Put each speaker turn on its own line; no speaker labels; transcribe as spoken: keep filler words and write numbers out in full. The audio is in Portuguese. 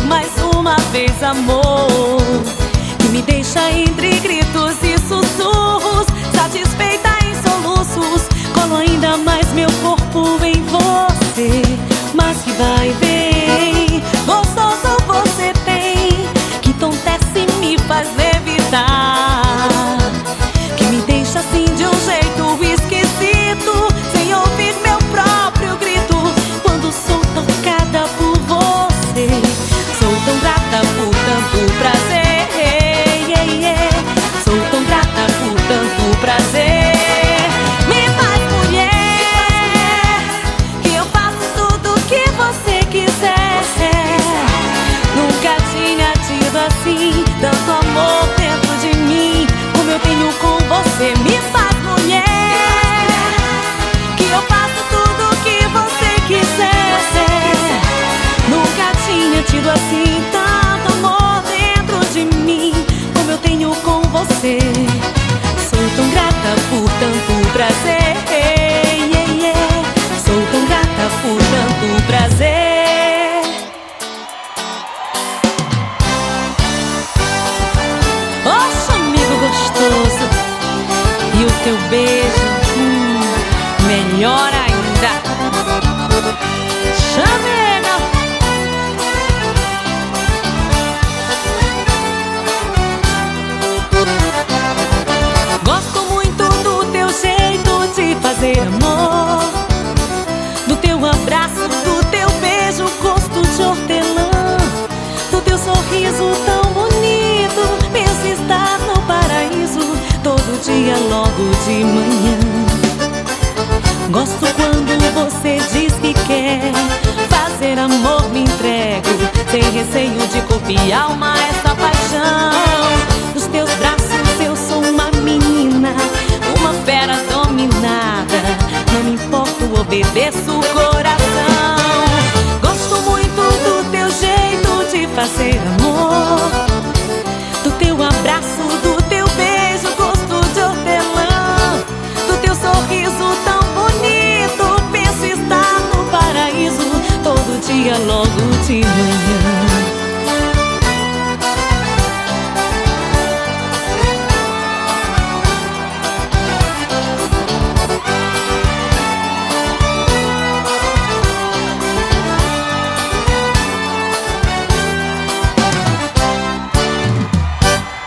mais uma vez amor, que me deixa entre gritos e sussurros, satisfeita em soluços. Colo ainda mais meu corpo em você, mas que vai e vem, gostoso você tem, que entontece e me faz levitar, que me deixa assim de um jeito esquisito, sem ouvir meu próprio grito, quando sou tocada por você. Sou tão grata por tanto prazer, sou tão grata por tanto prazer. Me faz mulher, que eu faço tudo o que você quiser. Nunca tinha tido assim tanto amor dentro de mim como eu tenho com você. Me faz mulher, que eu faço tudo o que você quiser. Nunca tinha tido assim tanto amor dentro de mim como eu tenho com você. Sou tão grata por tanto prazer, sou tão grata por tanto prazer. Oxe, amigo gostoso, e o teu beijo, hum, melhor ainda. Chamega! Gosto muito do teu jeito de fazer amor, do teu abraço, do teu beijo, gosto de hortelã, do teu sorriso tão bonito, penso estar no paraíso todo dia logo de manhã. Gosto quando você diz que quer fazer amor, me entrego sem receio de corpo e alma essa paixão. Nos teus braços eu sou uma menina, uma fera dominada, não me importo, obedeço o coração. Gosto muito do teu jeito de fazer amor,